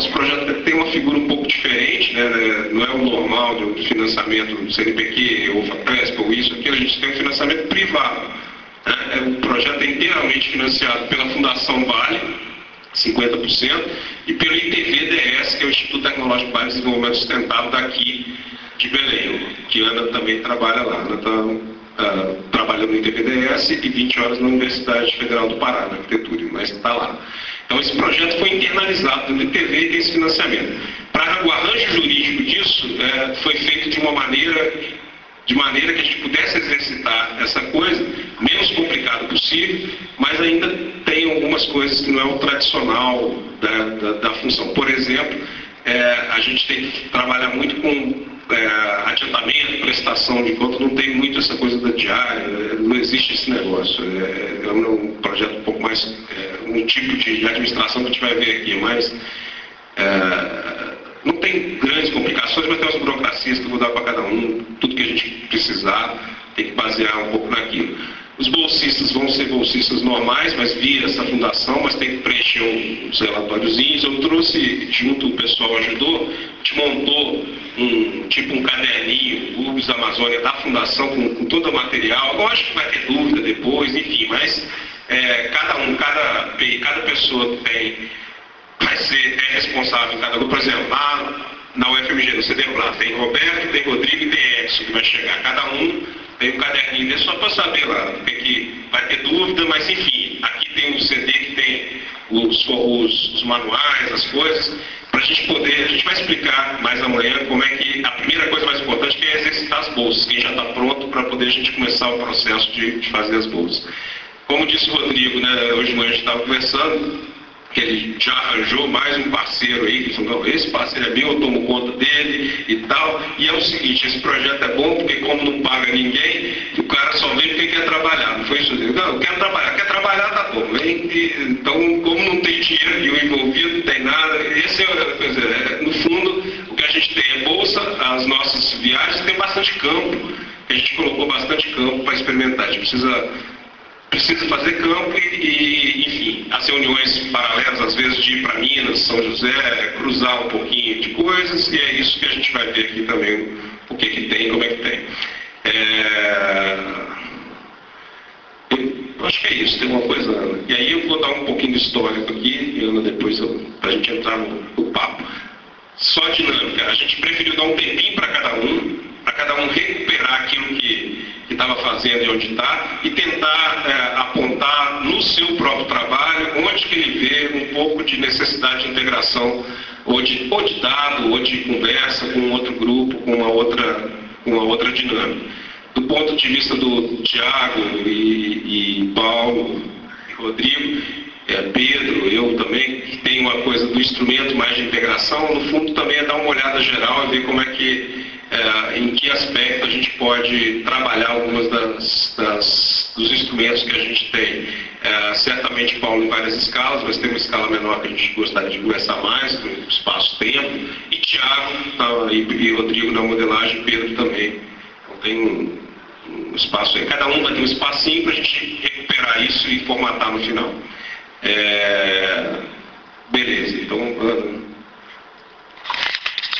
nosso projeto tem uma figura um pouco diferente, né? Não é o normal do financiamento do CNPq, ou FAPESP, ou isso, aquilo. A gente tem um financiamento privado. Né? O projeto é inteiramente financiado pela Fundação Vale, 50%, e pelo ITV-DS, que é o Instituto Tecnológico Vale de Desenvolvimento Sustentável daqui de Belém, que Ana também trabalha lá. Ana está trabalhando no ITV-DS e 20 horas na Universidade Federal do Pará, na arquitetura, mas está lá. Então esse projeto foi internalizado no ITV e tem esse financiamento. Para o arranjo jurídico disso, foi feito de maneira que a gente pudesse exercitar essa coisa, menos complicado possível, mas ainda tem algumas coisas que não é o tradicional da função. Por exemplo, a gente tem que trabalhar muito com adiantamento, prestação de conta, não tem muito essa coisa da diária, não existe esse negócio. É um projeto um pouco mais, um tipo de administração que a gente vai ver aqui, mas não tem grandes complicações, mas tem umas burocracias que eu vou dar para cada um, tudo que a gente precisar, tem que basear um pouco naquilo. Os bolsistas vão ser bolsistas normais, mas via essa fundação, mas tem que preencher uns relatóriozinhos. Eu trouxe junto, o pessoal ajudou, a gente montou um caderninho, URBS Amazônia, da fundação, com todo o material. Eu acho que vai ter dúvida depois, enfim, mas cada pessoa vai ser responsável em cada grupo. Por exemplo, lá na UFMG, no CDPLA, tem Roberto, tem Rodrigo e tem Edson, que vai chegar. Cada um tem um caderninho desse só para saber lá, que vai ter dúvida, mas enfim, aqui tem um CD que tem os manuais, as coisas, para a gente vai explicar mais amanhã como é que a primeira coisa mais importante que é exercitar as bolsas, quem já está pronto para poder a gente começar o processo de fazer as bolsas. Como disse o Rodrigo, né, hoje de manhã a gente estava conversando, que ele já arranjou mais um parceiro aí, que falou, não, esse parceiro é meu, eu tomo conta dele e tal. E é o seguinte, esse projeto é bom porque como não paga ninguém, o cara só vem porque quer trabalhar. Não foi isso? Não, eu quero trabalhar. Quer trabalhar, tá bom. Então, como não tem dinheiro nenhum envolvido, não tem nada, no fundo, o que a gente tem é bolsa, as nossas viagens, tem bastante campo. A gente colocou bastante campo para experimentar. A gente precisa fazer campo e, enfim, as reuniões paralelas, às vezes, de ir para Minas, São José, cruzar um pouquinho de coisas, e é isso que a gente vai ver aqui também, o que tem, como é que tem. Eu acho que é isso, tem uma coisa, Ana. E aí eu vou dar um pouquinho de histórico aqui, e Ana, depois, para a gente entrar no papo. Só dinâmica, a gente preferiu dar um tempinho para cada um recuperar aquilo que estava fazendo e onde está, e tentar apontar no seu próprio trabalho onde que ele vê um pouco de necessidade de integração, ou de dado, ou de conversa com outro grupo, com uma outra dinâmica. Do ponto de vista do Tiago e Paulo e Rodrigo, Pedro, eu também, que tem uma coisa do instrumento mais de integração, no fundo também é dar uma olhada geral e ver como é que, em que aspecto a gente pode trabalhar algumas dos instrumentos que a gente tem. Certamente Paulo em várias escalas, mas tem uma escala menor que a gente gostaria de conversar mais, no espaço-tempo, e Tiago e Rodrigo na modelagem, Pedro também. Então tem um espaço aí, cada um vai ter um espacinho para a gente recuperar isso e formatar no final. Beleza, então